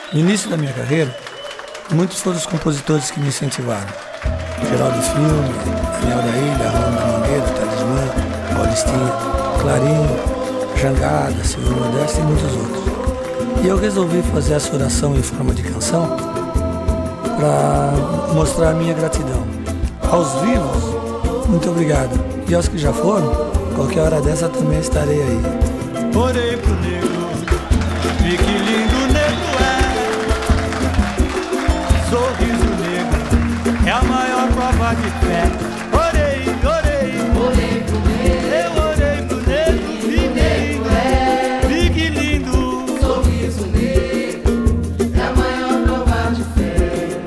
No início da minha carreira, muitos foram os compositores que me incentivaram. Geraldo Filme, Daniel da Ilha, Ronda Mangueira, Talismã, Paulistinha, Clarinho, Jangada, Silvio Modesto e muitos outros. E eu resolvi fazer essa oração em forma de canção para mostrar a minha gratidão. Aos vivos, muito obrigado. E aos que já foram, qualquer hora dessa também estarei aí. Orei pro negro, vi que lindo o negro é. Sorriso negro é a maior prova de fé. Orei pro negro, eu orei pro negro, vi que lindo é. Vi que lindo, sorriso negro é a maior prova de fé.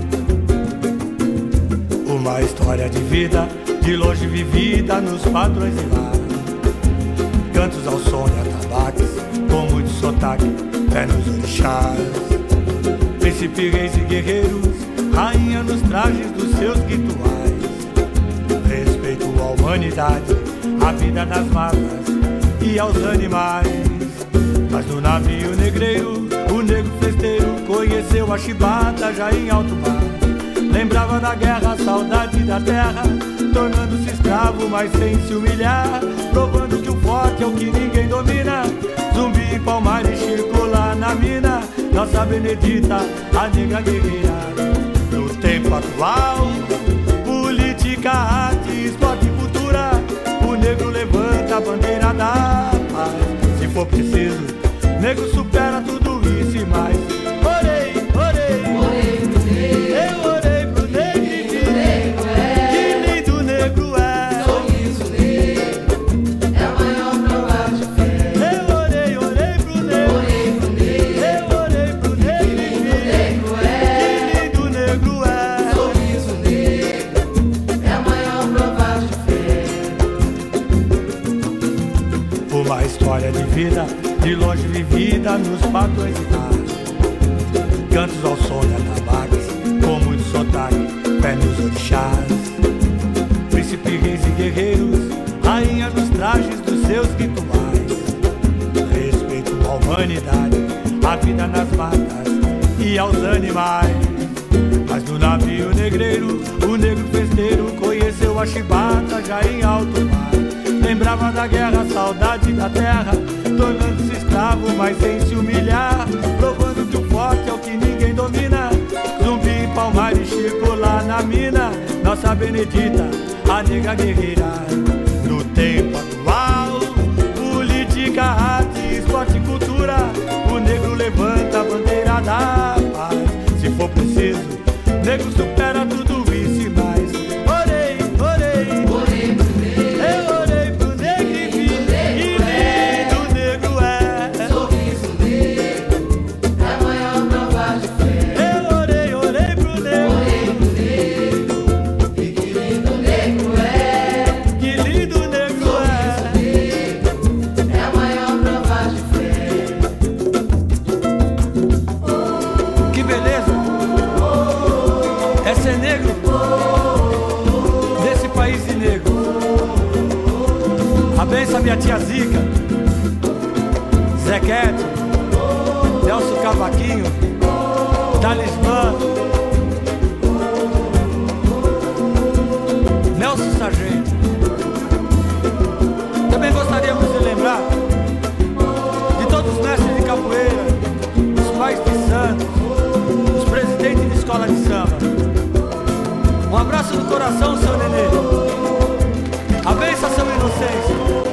Uma história de vida, de longe vivida nos padrões de lar. Cantos ao som de atabaques, com muito sotaque, fé nos orixás. Príncipe, reis e guerreiros, rainha nos trajes dos seus rituais. Respeito à humanidade, à vida nas matas e aos animais. Mas no navio negreiro, o negro festeiro conheceu a chibata já em alto mar. Lembrava da guerra, a saudade da terra, tornando-se escravo, mas sem se humilhar, provando que o forte é o que ninguém domina. Zumbi em Palmares circular na mina, nossa Benedita, a negra guerreira. No tempo atual, política, arte, esporte e cultura, o negro levanta a bandeira da paz. Se for preciso, negro supera tudo isso e mais. Orei pro negro, eu orei pro negro e vi que lindo negro é. Sorriso negro é a maior prova de fé. Eu orei pro negro, eu orei pro negro e vi que lindo negro é. Sorriso negro é a maior prova de fé. Uma história de vida, de longe vivida nos padrões de mar. Cantos ao som de atabaques, com muito sotaque, fé nos orixás. Príncipe, reis e guerreiros, rainha nos trajes dos seus rituais. Respeito à humanidade, à vida nas matas e aos animais. Mas no navio negreiro, o negro festeiro conheceu a chibata já em alto mar. Lembrava da guerra, a saudade da terra, tornando-se escravo, mas sem se humilhar, provando que o forte é o que ninguém domina. Zumbi em Palmares circular na mina, nossa Benedita, a negra guerreira. No tempo atual, política, arte, esporte e cultura, o negro levanta a bandeira da paz. Se for preciso, negro supera tudo isso e mais. Orei pro negro, eu orei pro negro e vi que lindo negro é. Sorriso negro é a maior prova de fé. Eu orei pro negro, E que lindo negro é. que lindo negro Sorriso é. negro é a maior prova de fé. Que beleza é ser negro desse país de negro. A benção minha tia Zica, Zequete, Nelson Cavaquinho, Talismã, Nelson Sargento. Também gostaríamos de lembrar de todos os mestres de capoeira, os pais de santos, os presidentes de escola de samba. Um abraço no coração, seu Nenê. A benção, seu Inocêncio.